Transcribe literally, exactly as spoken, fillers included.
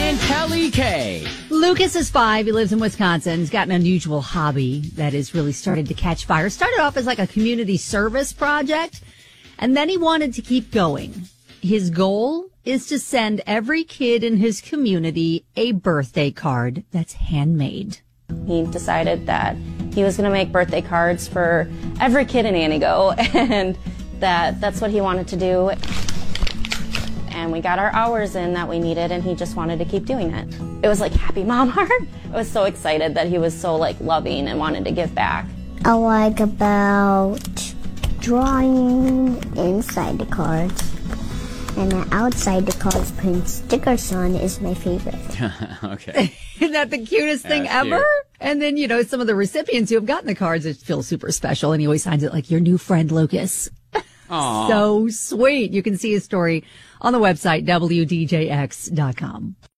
and Kelly K. Lucas is five. He lives in Wisconsin. He's got an unusual hobby that has really started to catch fire. Started off as like a community service project, and then he wanted to keep going. His goal is to send every kid in his community a birthday card that's handmade. He decided that he was going to make birthday cards for every kid in Antigo, and that that's what he wanted to do. And we got our hours in that we needed, and he just wanted to keep doing it. It was like happy mom heart. I was so excited that he was so like loving and wanted to give back. I like about drawing inside the cards, and then outside the cards putting stickers on is my favorite. Okay. Isn't that the cutest thing That's ever? cute. And then, you know, some of the recipients who have gotten the cards, it feels super special. And he always signs it like your new friend, Lucas. Aw. So sweet. You can see his story on the website, W D J X dot com.